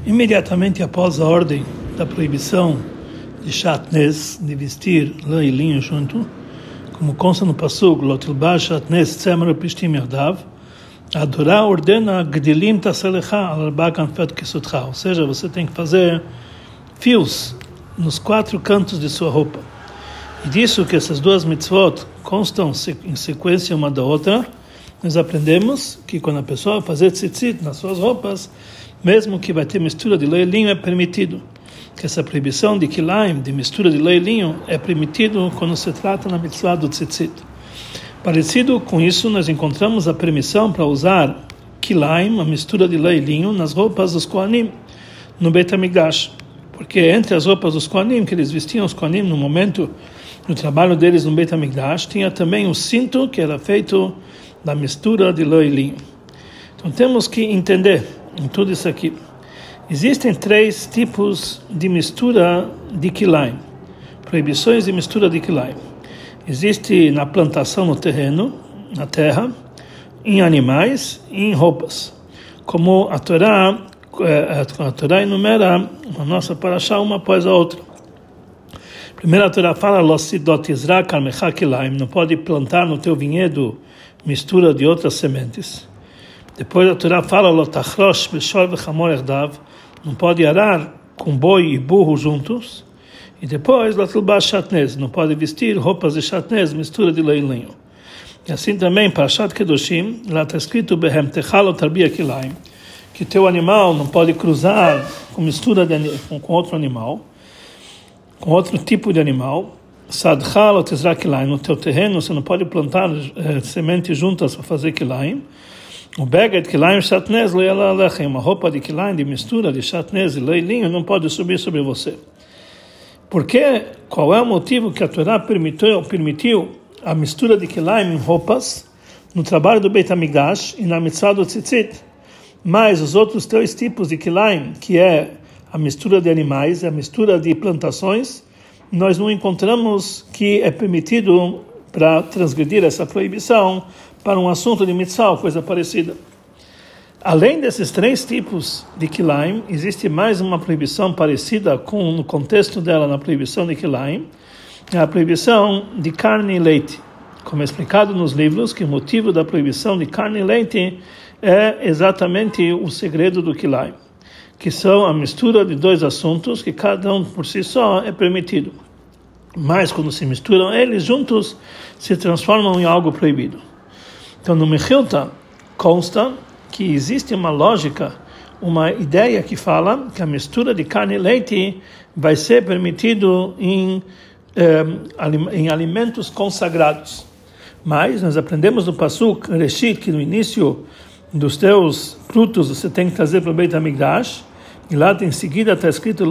Imediatamente após a ordem da proibição de shatnez, de vestir lã e linho junto, como consta no pasuk, Lotilba shatnez tzemer pishtim yardav, a Torá ordena gdilim taselecha al arba kanfet kisutcha, ou seja, você tem que fazer fios nos 4 cantos de sua roupa. E disso que essas duas mitzvot constam em sequência uma da outra, nós aprendemos que quando a pessoa fazer tzitzit nas suas roupas, mesmo que vai ter mistura de lã e linho, é permitido. Que essa proibição de kilaim, de mistura de lã e linho, é permitido quando se trata na mitzvah do tzitzit. Parecido com isso, nós encontramos a permissão para usar kilaim, a mistura de lã e linho, nas roupas dos Kohanim, no Beit HaMikdash. Porque entre as roupas dos Kohanim, que eles vestiam os Kohanim no momento do trabalho deles no Beit HaMikdash, tinha também o cinto que era feito da mistura de lã e linho. Então temos que entender em tudo isso aqui. Existem 3 tipos de mistura de kilaim, proibições de mistura de kilaim. Existe na plantação no terreno, na terra, em animais e em roupas. Como a Torá enumera a nossa parashá uma após a outra. Primeiro a Torá fala, não pode plantar no teu vinhedo mistura de outras sementes. Depois a Torá fala, não pode arar com boi e burro juntos. E depois, não pode vestir roupas de shatnez, mistura de lã e linho. E assim também, para Shat Kedoshim, lá está escrito, que teu animal não pode cruzar com mistura com outro animal, com outro tipo de animal. No teu terreno, você não pode plantar sementes juntas para fazer kilaim. O beged kilaim shatnez lo yala alechem, uma roupa de kilaim, de mistura de shatnez e lã e linho, não pode subir sobre você. Porque qual é o motivo que a Torá permitiu a mistura de kilaim em roupas no trabalho do Beit HaMikdash e na mitzvah do tzitzit? Mas os outros 3 tipos de kilaim, que é a mistura de animais e a mistura de plantações, nós não encontramos que é permitido para transgredir essa proibição para um assunto de mitzvah, coisa parecida. Além desses 3 tipos de kilaim, existe mais uma proibição parecida com, no contexto dela, na proibição de kilaim, é a proibição de carne e leite. Como é explicado nos livros, que o motivo da proibição de carne e leite é exatamente o segredo do kilaim, que são a mistura de 2 assuntos, que cada um por si só é permitido. Mas quando se misturam eles juntos, se transformam em algo proibido. Então no Mechilta consta que existe uma lógica, uma ideia que fala que a mistura de carne e leite vai ser permitido em alimentos consagrados. Mas nós aprendemos no Pasuk Reshit que no início dos teus frutos você tem que trazer para o Beit HaMikdash, e lá em seguida está escrito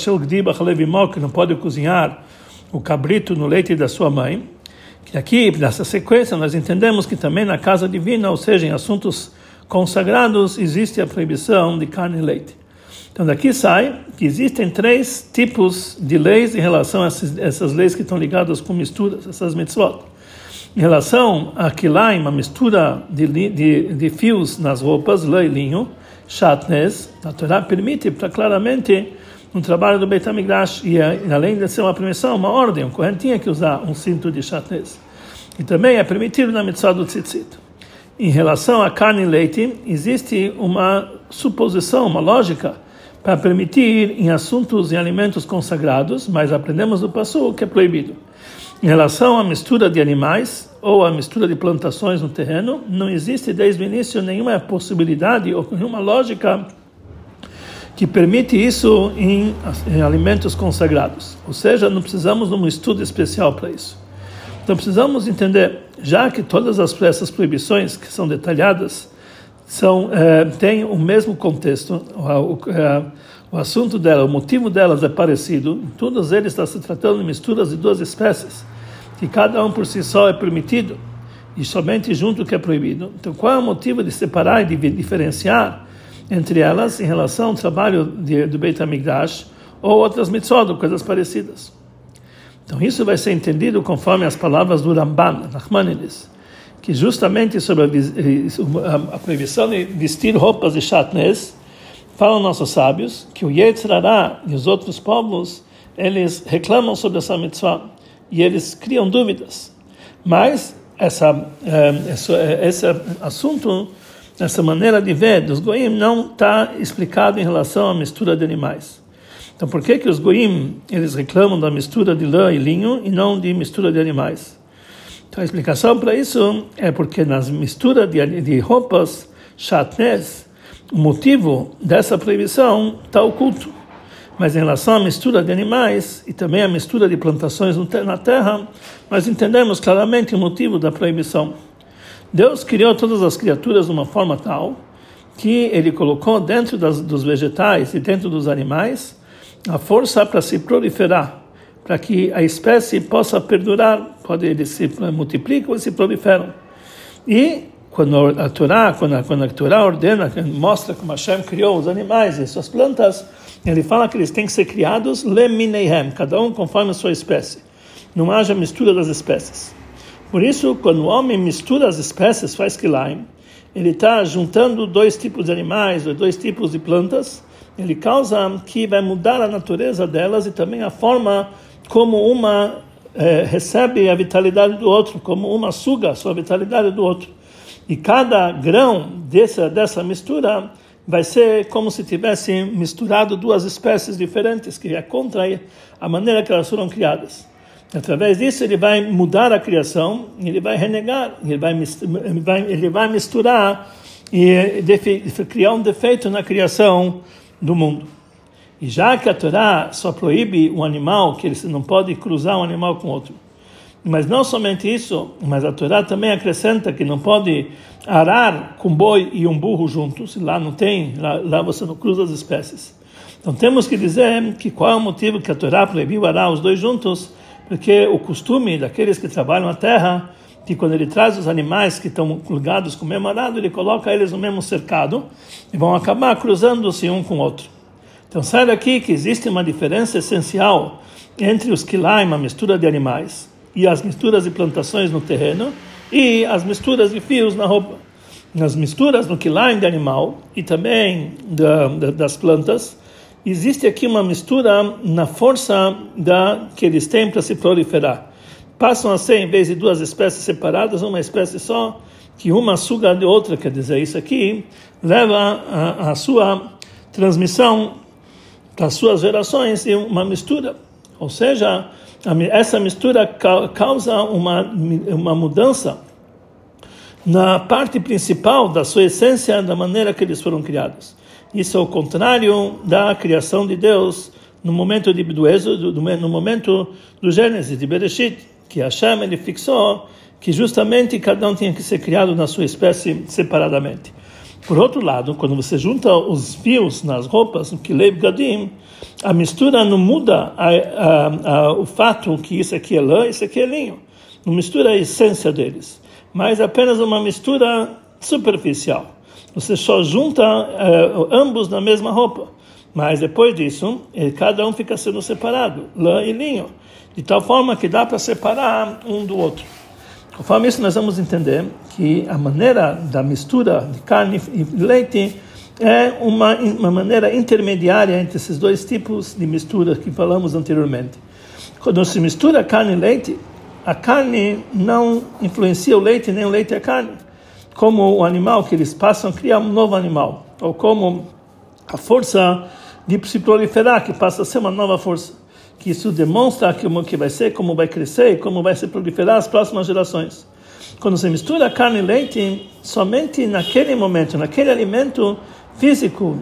que não pode cozinhar o cabrito no leite da sua mãe. Que aqui, nessa sequência, nós entendemos que também na casa divina, ou seja, em assuntos consagrados, existe a proibição de carne e leite. Então daqui sai que existem 3 tipos de leis em relação a essas leis que estão ligadas com misturas, essas mitzvot. Em relação a kilaim, a mistura de fios nas roupas, lã e linho, shatnez, a Torá permite claramente no trabalho do Beit HaMikdash, e além de ser uma permissão, uma ordem, o Kohen tinha que usar um cinto de shatnez. E também é permitido na mitzvah do tzitzit. Em relação a carne e leite, existe uma suposição, uma lógica, para permitir em assuntos e alimentos consagrados, mas aprendemos do Pasuk que é proibido. Em relação à mistura de animais ou à mistura de plantações no terreno, não existe desde o início nenhuma possibilidade ou nenhuma lógica que permite isso em alimentos consagrados. Ou seja, não precisamos de um estudo especial para isso. Então precisamos entender, já que todas essas proibições que são detalhadas têm o mesmo contexto, o assunto dela, o motivo delas é parecido, em todos eles está se tratando de misturas de 2 espécies, que cada um por si só é permitido, e somente junto que é proibido. Então qual é o motivo de separar e de diferenciar entre elas em relação ao trabalho do Beit HaMikdash ou outras mitzvot, coisas parecidas? Então isso vai ser entendido conforme as palavras do Ramban, Nachmanides, que justamente sobre a proibição de vestir roupas de shatnez, Falam nossos sábios que o Yetzer Hara e os outros povos, eles reclamam sobre essa mitzvah e eles criam dúvidas. Mas esse assunto, essa maneira de ver dos goim não está explicado em relação à mistura de animais. Então, por que os goim eles reclamam da mistura de lã e linho e não de mistura de animais? Então, a explicação para isso é porque nas misturas de roupas, shatnez, o motivo dessa proibição está oculto. Mas em relação à mistura de animais e também à mistura de plantações na terra, nós entendemos claramente o motivo da proibição. Deus criou todas as criaturas de uma forma tal que Ele colocou dentro dos vegetais e dentro dos animais a força para se proliferar, para que a espécie possa perdurar, eles se multiplicam e se proliferam. E quando a Torá ordena, mostra como Hashem criou os animais e suas plantas, ele fala que eles têm que ser criados lemineihem, cada um conforme a sua espécie. Não haja mistura das espécies. Por isso, quando o homem mistura as espécies, faz kilaim, ele está juntando dois tipos de animais, ou dois tipos de plantas, ele causa que vai mudar a natureza delas e também a forma como uma recebe a vitalidade do outro, como uma suga a sua vitalidade do outro. E cada grão dessa mistura vai ser como se tivesse misturado duas espécies diferentes, que é contra a maneira que elas foram criadas. Através disso, ele vai mudar a criação, ele vai renegar, ele vai misturar e criar um defeito na criação do mundo. E já que a Torá só proíbe um animal, que ele não pode cruzar um animal com outro, mas não somente isso, mas a Torá também acrescenta que não pode arar com boi e um burro juntos, lá não tem, lá você não cruza as espécies. Então temos que dizer que qual é o motivo que a Torá proibiu arar os dois juntos, porque o costume daqueles que trabalham a terra, que quando ele traz os animais que estão ligados com o mesmo arado, ele coloca eles no mesmo cercado e vão acabar cruzando-se um com o outro. Então sai daqui que existe uma diferença essencial entre os kilaim, a mistura de animais, e as misturas de plantações no terreno, e as misturas de fios na roupa. Nas misturas no kilaim de animal, e também das plantas, existe aqui uma mistura na força que eles têm para se proliferar. Passam a ser, em vez de duas espécies separadas, uma espécie só, que uma suga de outra, quer dizer, isso aqui leva a sua transmissão para as suas gerações e uma mistura. Ou seja, essa mistura causa uma mudança na parte principal da sua essência, da maneira que eles foram criados. Isso é o contrário da criação de Deus no momento do Êxodo, no momento do Gênesis, de Bereshit, que Hashem ele fixou que justamente cada um tinha que ser criado na sua espécie separadamente. Por outro lado, quando você junta os fios nas roupas, que Leib Gadim, a mistura não muda o fato que isso aqui é lã, isso aqui é linho. Não mistura a essência deles, mas apenas uma mistura superficial. Você só junta ambos na mesma roupa, mas depois disso, cada um fica sendo separado, lã e linho, de tal forma que dá para separar um do outro. Conforme isso, nós vamos entender que a maneira da mistura de carne e leite é uma maneira intermediária entre esses dois tipos de mistura que falamos anteriormente. Quando se mistura carne e leite, a carne não influencia o leite, nem o leite a carne. Como o animal que eles passam a criar um novo animal, ou como a força de se proliferar, que passa a ser uma nova força, que isso demonstra que vai ser, como vai crescer, como vai se proliferar as próximas gerações. Quando se mistura carne e leite, somente naquele momento, naquele alimento físico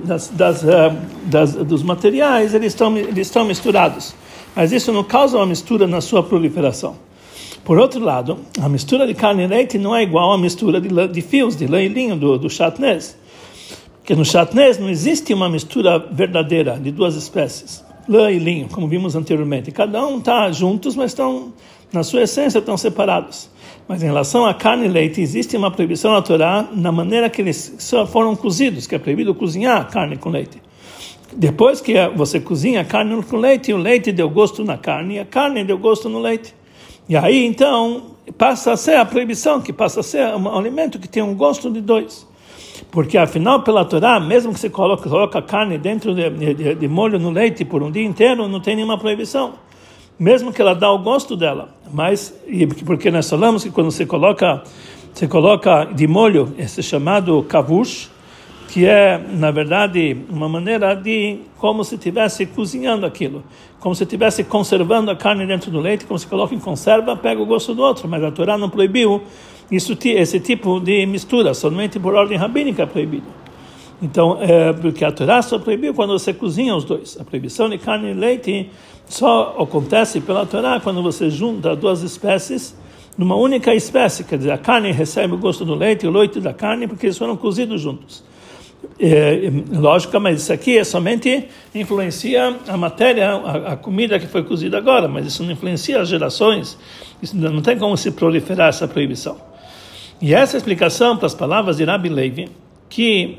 dos materiais, eles estão misturados. Mas isso não causa uma mistura na sua proliferação. Por outro lado, a mistura de carne e leite não é igual à mistura de fios, de lã e linho, do shatnez. Porque no shatnez não existe uma mistura verdadeira de duas espécies, lã e linho, como vimos anteriormente. Cada um está juntos, mas estão, na sua essência, estão separados. Mas em relação a carne e leite, existe uma proibição na Torá na maneira que eles só foram cozidos, que é proibido cozinhar carne com leite. Depois que você cozinha a carne com leite, o leite deu gosto na carne e a carne deu gosto no leite. E aí, então, passa a ser a proibição, que passa a ser um alimento que tem um gosto de dois. Porque afinal, pela Torá, mesmo que você coloca carne dentro de molho no leite por um dia inteiro, não tem nenhuma proibição. Mesmo que ela dá o gosto dela. Mas, porque nós falamos que quando você coloca de molho esse chamado kavush, que é, na verdade, uma maneira de como se estivesse cozinhando aquilo, como se estivesse conservando a carne dentro do leite, como se coloca em conserva, pega o gosto do outro, mas a Torá não proibiu esse tipo de mistura, somente por ordem rabínica é proibido. Então, porque a Torá só proibiu quando você cozinha os dois. A proibição de carne e leite só acontece pela Torá quando você junta duas espécies numa única espécie, quer dizer, a carne recebe o gosto do leite e o leite da carne porque eles foram cozidos juntos. Lógico, mas isso aqui somente influencia a matéria, a comida que foi cozida agora, mas isso não influencia as gerações, isso não tem como se proliferar essa proibição. E essa explicação para as palavras de Rabbi Levi, que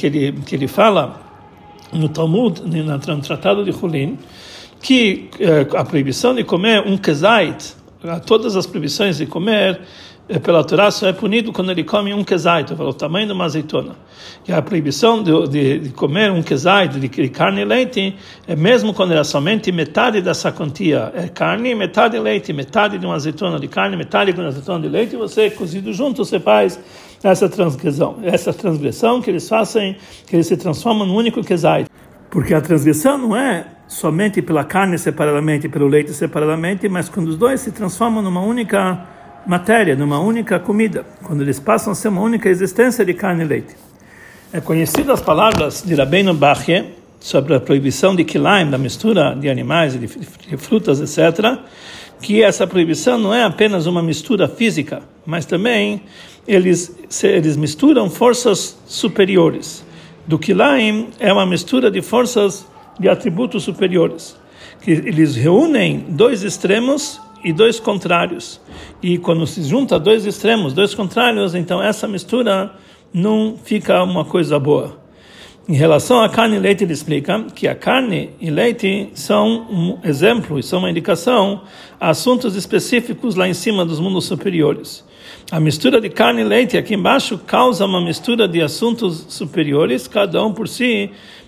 ele fala no Talmud, no Tratado de Hulin, que a proibição de comer um kezait, todas as proibições de comer pela Torá só é punido quando ele come um kezait, o tamanho de uma azeitona. E a proibição de comer um kezait, de carne e leite, é mesmo quando é somente metade dessa quantia é carne, metade leite, metade de uma azeitona de carne, metade de uma azeitona de leite, você cozido junto, você faz essa transgressão que eles fazem, que eles se transformam num único kezait. Porque a transgressão não é somente pela carne separadamente, pelo leite separadamente, mas quando os dois se transformam numa única matéria, numa única comida, quando eles passam a ser uma única existência de carne e leite. É conhecido as palavras de Rabbeinu Bachye sobre a proibição de kilaim, da mistura de animais, de frutas, etc., que essa proibição não é apenas uma mistura física, mas também eles misturam forças superiores. Do kilaim é uma mistura de forças de atributos superiores, que eles reúnem dois extremos e dois contrários. E quando se junta dois extremos, dois contrários, então essa mistura não fica uma coisa boa. Em relação à carne e leite, ele explica que a carne e leite são um exemplo e são uma indicação a assuntos específicos lá em cima dos mundos superiores. A mistura de carne e leite aqui embaixo causa uma mistura de assuntos superiores, cada um por si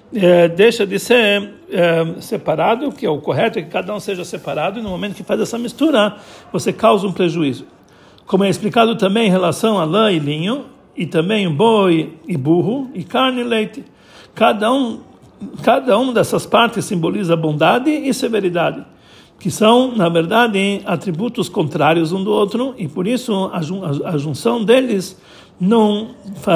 deixa de ser separado, que é o correto, é que cada um seja separado, e no momento que faz essa mistura, você causa um prejuízo. Como é explicado também em relação a lã e linho, e também boi e burro, e carne e leite. Cada um dessas partes simboliza bondade e severidade, que são, na verdade, atributos contrários um do outro, e por isso a junção deles não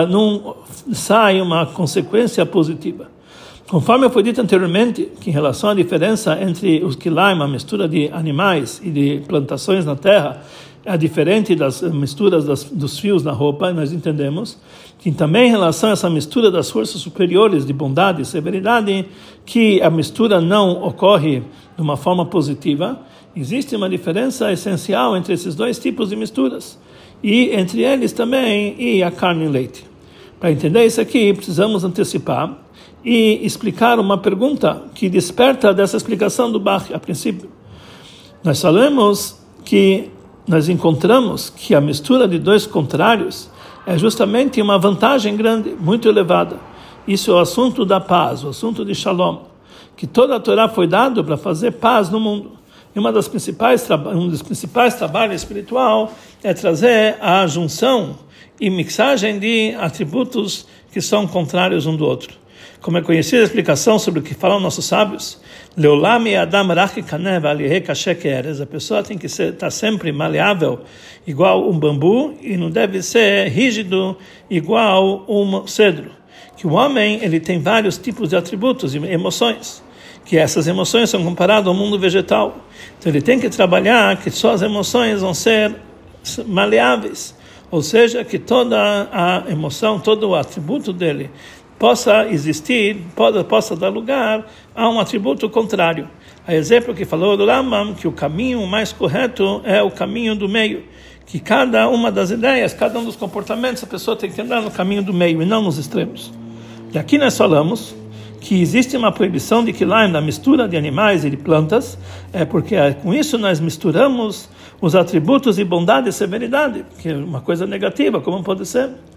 sai uma consequência positiva. Conforme foi dito anteriormente, que em relação à diferença entre os kilaim, a mistura de animais e de plantações na terra, é diferente das misturas dos fios na roupa, nós entendemos que também em relação a essa mistura das forças superiores de bondade e severidade, que a mistura não ocorre de uma forma positiva, existe uma diferença essencial entre esses dois tipos de misturas, e entre eles também e a carne e leite. Para entender isso aqui, precisamos antecipar e explicar uma pergunta que desperta dessa explicação do Bach a princípio. Nós falamos que nós encontramos que a mistura de dois contrários é justamente uma vantagem grande, muito elevada. Isso é o assunto da paz, o assunto de Shalom, que toda a Torá foi dado para fazer paz no mundo. E um dos principais trabalhos espiritual é trazer a junção e mixagem de atributos que são contrários um do outro. Como é conhecida a explicação sobre o que falam nossos sábios, a pessoa tem que estar sempre maleável, igual um bambu, e não deve ser rígido, igual um cedro. Que o homem ele tem vários tipos de atributos e emoções, que essas emoções são comparadas ao mundo vegetal. Então ele tem que trabalhar que só as emoções vão ser maleáveis, ou seja, que toda a emoção, todo o atributo dele possa existir, possa dar lugar a um atributo contrário. A exemplo que falou do Rambam, que o caminho mais correto é o caminho do meio, que cada uma das ideias, cada um dos comportamentos, a pessoa tem que andar no caminho do meio e não nos extremos. E aqui nós falamos que existe uma proibição de kilaim, da mistura de animais e de plantas, porque com isso nós misturamos os atributos de bondade e severidade, que é uma coisa negativa, como pode ser?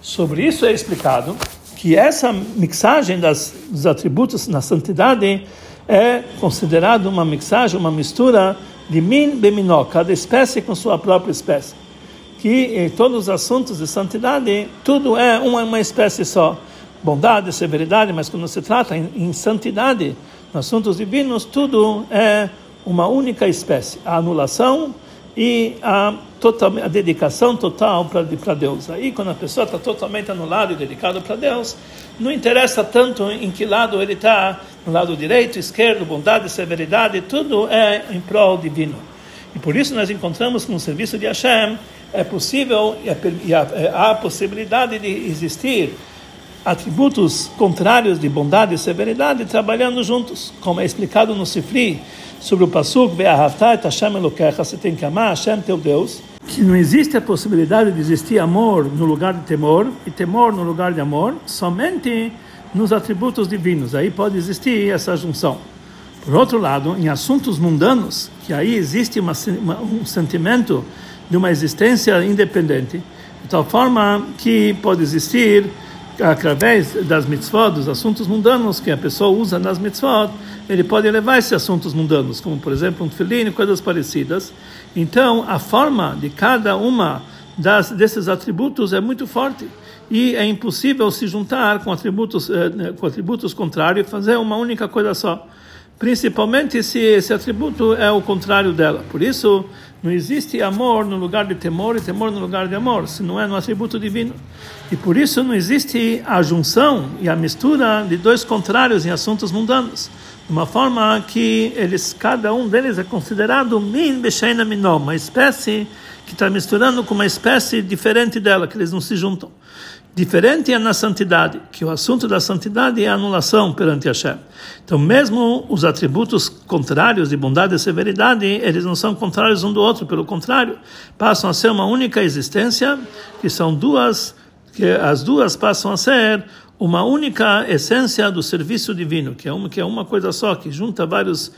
Sobre isso é explicado que essa mixagem dos atributos na santidade é considerado uma mixagem, uma mistura de min beminó, cada espécie com sua própria espécie. Que em todos os assuntos de santidade, tudo é uma espécie só. Bondade, severidade, mas quando se trata em santidade, nos assuntos divinos, tudo é uma única espécie. A anulação e a dedicação total para Deus. Aí, quando a pessoa está totalmente anulada e dedicada para Deus, não interessa tanto em que lado ele está, no lado direito, esquerdo, bondade, severidade, tudo é em prol divino. E por isso nós encontramos que no serviço de Hashem é possível e há a possibilidade de existir atributos contrários de bondade e severidade trabalhando juntos, como é explicado no Sifri, sobre o Pasuk, Ve'ahavta et Hashem Elokecha, você tem que amar Hashem, teu Deus, que não existe a possibilidade de existir amor no lugar de temor e temor no lugar de amor, somente nos atributos divinos. Aí pode existir essa junção. Por outro lado, em assuntos mundanos, que aí existe um sentimento de uma existência independente, de tal forma que pode existir, através das mitzvot, dos assuntos mundanos que a pessoa usa nas mitzvot, ele pode levar esses assuntos mundanos, como por exemplo um tefilim e coisas parecidas. Então, a forma de cada uma desses atributos é muito forte e é impossível se juntar com atributos contrários e fazer uma única coisa só. Principalmente se esse atributo é o contrário dela. Por isso, não existe amor no lugar de temor e temor no lugar de amor, se não é no atributo divino. E por isso não existe a junção e a mistura de dois contrários em assuntos mundanos. De uma forma que cada um deles é considerado min besheina minó, uma espécie que está misturando com uma espécie diferente dela, que eles não se juntam. Diferente é na santidade, que o assunto da santidade é a anulação perante Hashem. Então, mesmo os atributos contrários de bondade e severidade, eles não são contrários um do outro, pelo contrário, passam a ser uma única existência, que as duas passam a ser uma única essência do serviço divino, que é uma coisa só, que junta vários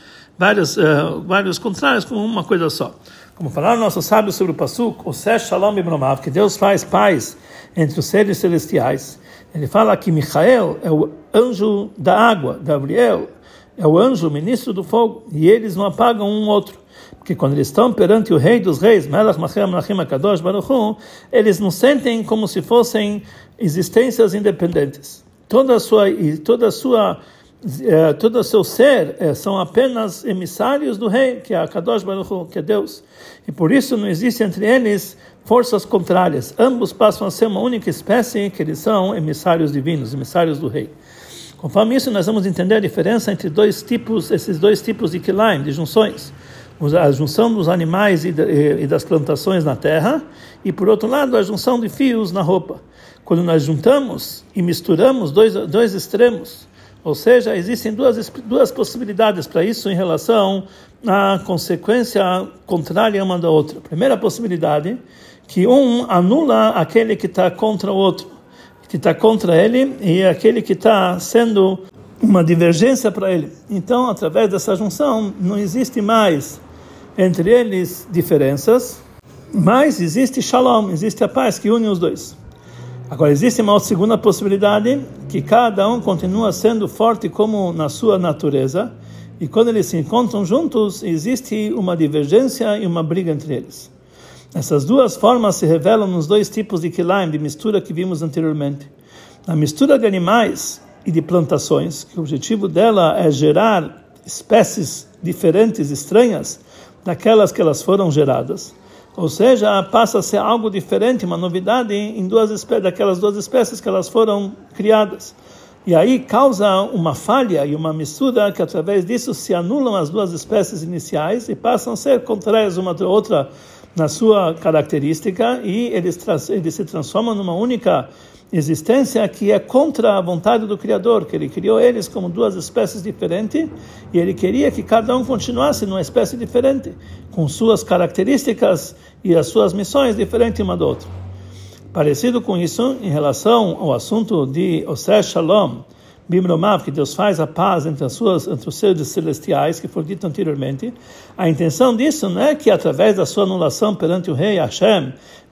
contrários com uma coisa só. Como falaram nossos sábios sobre o Pasuk, o Sesh Shalom Bimromav, que Deus faz paz entre os seres celestiais. Ele fala que Michael é o anjo da água, Gabriel é o anjo, ministro do fogo, e eles não apagam um outro. Porque quando eles estão perante o Rei dos Reis, Melech Machem Melachim HaKadosh Baruch Hu, eles não sentem como se fossem existências independentes. Todo o seu ser são apenas emissários do Rei, que é a Kadosh Baruch Hu, que é Deus. E por isso não existe entre eles forças contrárias. Ambos passam a ser uma única espécie, que eles são emissários divinos, emissários do Rei. Conforme isso, nós vamos entender a diferença entre esses dois tipos de kilaim, de junções. A junção dos animais e das plantações na terra, e por outro lado, a junção de fios na roupa. Quando nós juntamos e misturamos dois extremos, ou seja, existem duas possibilidades para isso em relação à consequência contrária uma da outra. A primeira possibilidade, que um anula aquele que está contra o outro, que está contra ele, e aquele que está sendo uma divergência para ele. Então, através dessa junção, não existe mais entre eles diferenças, mas existe shalom, existe a paz que une os dois. Agora, existe uma segunda possibilidade, que cada um continua sendo forte como na sua natureza, e quando eles se encontram juntos, existe uma divergência e uma briga entre eles. Essas duas formas se revelam nos dois tipos de kilaim, de mistura que vimos anteriormente. A mistura de animais e de plantações, que o objetivo dela é gerar espécies diferentes, estranhas, daquelas que elas foram geradas. Ou seja, passa a ser algo diferente, uma novidade em daquelas duas espécies que elas foram criadas. E aí causa uma falha e uma mistura que através disso se anulam as duas espécies iniciais e passam a ser contrárias uma da outra na sua característica, e eles se transformam numa única existência que é contra a vontade do Criador, que ele criou eles como duas espécies diferentes, e ele queria que cada um continuasse numa espécie diferente, com suas características e as suas missões diferentes uma da outra. Parecido com isso, em relação ao assunto de Oseh Shalom, Bimromav, que Deus faz a paz entre os seres celestiais, que foi dito anteriormente, a intenção disso não é que através da sua anulação perante o Rei Hashem,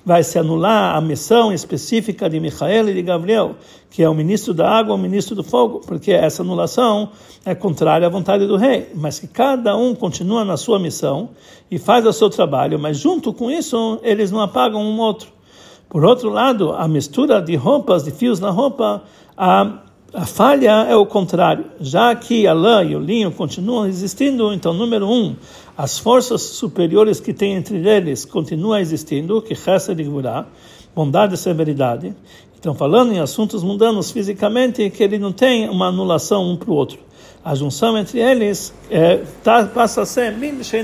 vai se anular a missão específica de Michael e de Gabriel, que é o ministro da água, o ministro do fogo, porque essa anulação é contrária à vontade do rei, mas que cada um continua na sua missão e faz o seu trabalho, mas junto com isso eles não apagam um outro. Por outro lado, a mistura de roupas, de fios na roupa, a falha é o contrário, já que a lã e o linho continuam existindo, então, número 1, as forças superiores que tem entre eles continuam existindo, que Chesed e Gvurah, bondade e severidade. Então, falando em assuntos mundanos fisicamente, que ele não tem uma anulação um para o outro. A junção entre eles passa a ser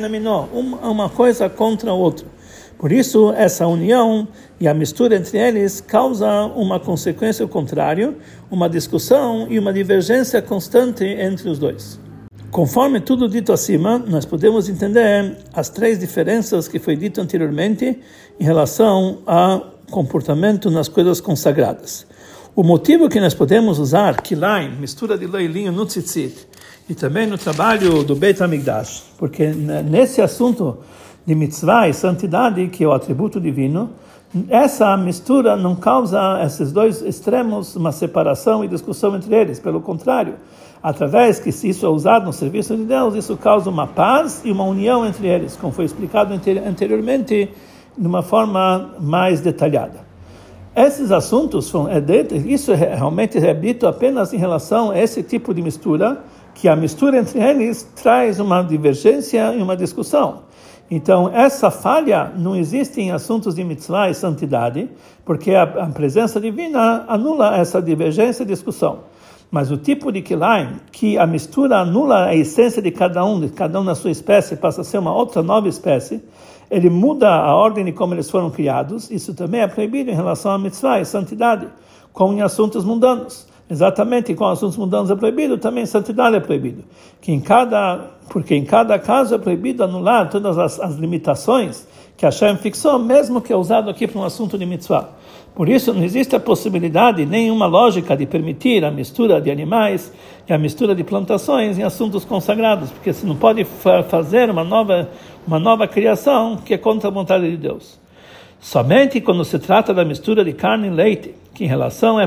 uma coisa contra o outro. Por isso, essa união e a mistura entre eles causa uma consequência ao contrário, uma discussão e uma divergência constante entre os dois. Conforme tudo dito acima, nós podemos entender as 3 diferenças que foi dito anteriormente em relação ao comportamento nas coisas consagradas. O motivo que nós podemos usar kilaim, mistura de lã e linho no tzitzit, e também no trabalho do Beit HaMikdash, porque nesse assunto de mitzvah e santidade, que é o atributo divino, essa mistura não causa esses dois extremos uma separação e discussão entre eles. Pelo contrário, através que se isso é usado no serviço de Deus, isso causa uma paz e uma união entre eles, como foi explicado anteriormente de uma forma mais detalhada. Esses assuntos, isso realmente é dito apenas em relação a esse tipo de mistura, que a mistura entre eles traz uma divergência e uma discussão. Então, essa falha não existe em assuntos de mitzvah e santidade, porque a presença divina anula essa divergência e discussão. Mas o tipo de kilaim, que a mistura anula a essência de cada um na sua espécie, passa a ser uma outra nova espécie, ele muda a ordem de como eles foram criados. Isso também é proibido em relação a mitzvah e santidade, como em assuntos mundanos. Exatamente, com assuntos mundanos é proibido, também santidade é proibido. Porque em cada caso é proibido anular todas as limitações que Hashem fixou, mesmo que é usado aqui para um assunto de mitzvah. Por isso, não existe a possibilidade, nenhuma lógica de permitir a mistura de animais e a mistura de plantações em assuntos consagrados, porque você não pode fazer uma nova criação que é contra a vontade de Deus. Somente quando se trata da mistura de carne e leite, que em relação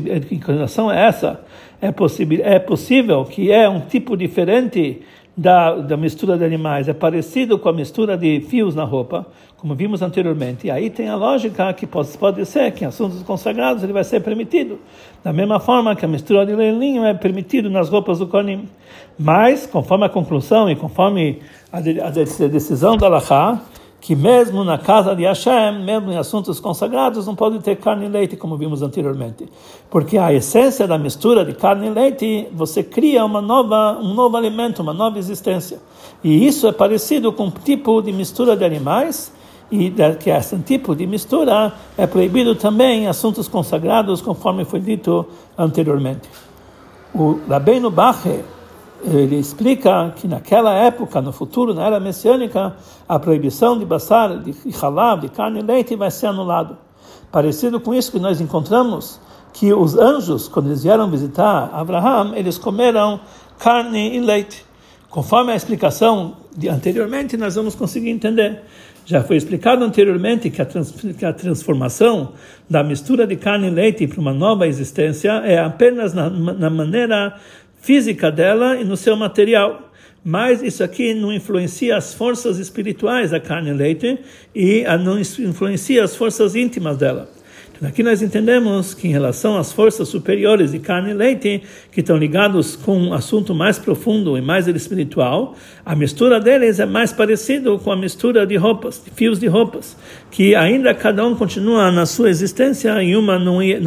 a essa é possível que é um tipo diferente da mistura de animais, é parecido com a mistura de fios na roupa, como vimos anteriormente. E aí tem a lógica que pode ser que em assuntos consagrados ele vai ser permitido, da mesma forma que a mistura de linho é permitido nas roupas do Kohanim. Mas, conforme a conclusão e conforme a decisão da Halachá, que mesmo na casa de Hashem, mesmo em assuntos consagrados, não pode ter carne e leite, como vimos anteriormente. Porque a essência da mistura de carne e leite, você cria um novo alimento, uma nova existência. E isso é parecido com o tipo de mistura de animais, e que esse tipo de mistura é proibido também em assuntos consagrados, conforme foi dito anteriormente. O Rabbeinu Bachya, ele explica que naquela época, no futuro, na era messiânica, a proibição de basar, de halav, de carne e leite vai ser anulado. Parecido com isso que nós encontramos que os anjos, quando eles vieram visitar Abraham, eles comeram carne e leite. Conforme a explicação de anteriormente, nós vamos conseguir entender. Já foi explicado anteriormente que a transformação da mistura de carne e leite para uma nova existência é apenas na maneira física dela e no seu material. Mas isso aqui não influencia as forças espirituais da carne e leite e não influencia as forças íntimas dela. Então aqui nós entendemos que em relação às forças superiores de carne e leite, que estão ligados com um assunto mais profundo e mais espiritual, a mistura deles é mais parecido com a mistura de roupas, de fios de roupas, que ainda cada um continua na sua existência e uma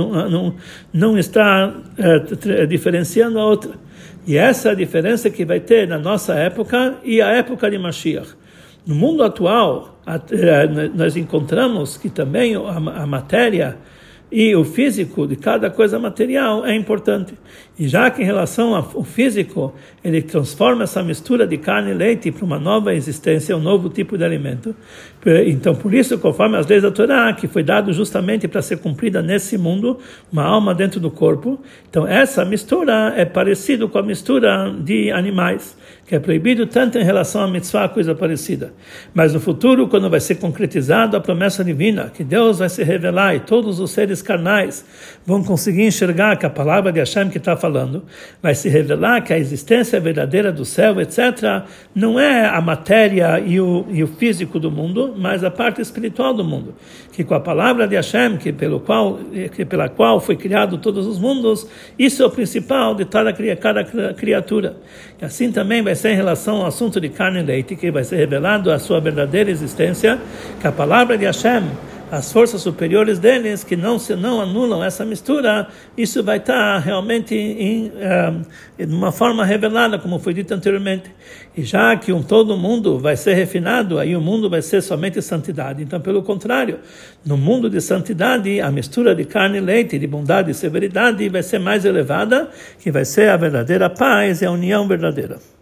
não está diferenciando a outra. E essa é a diferença que vai ter na nossa época e a época de Mashiach. No mundo atual, nós encontramos que também a matéria e o físico de cada coisa material é importante. E já que em relação ao físico, ele transforma essa mistura de carne e leite para uma nova existência, um novo tipo de alimento. Então, por isso, conforme as leis da Torá, que foi dado justamente para ser cumprida nesse mundo, uma alma dentro do corpo, então essa mistura é parecida com a mistura de animais, que é proibido tanto em relação à mitzvah, coisa parecida. Mas no futuro, quando vai ser concretizado a promessa divina, que Deus vai se revelar e todos os seres carnais vão conseguir enxergar que a palavra de Hashem que está falando, vai se revelar que a existência verdadeira do céu, etc., não é a matéria e o físico do mundo, mas a parte espiritual do mundo. Que com a palavra de Hashem, pela qual foi criado todos os mundos, isso é o principal de cada criatura. E assim também vai ser em relação ao assunto de carne e leite, que vai ser revelado a sua verdadeira existência, que a palavra de Hashem, as forças superiores deles, que não anulam essa mistura, isso vai estar realmente de uma forma revelada, como foi dito anteriormente. E já que todo mundo vai ser refinado, aí o mundo vai ser somente santidade. Então, pelo contrário, no mundo de santidade, a mistura de carne e leite, de bondade e severidade, vai ser mais elevada, que vai ser a verdadeira paz e a união verdadeira.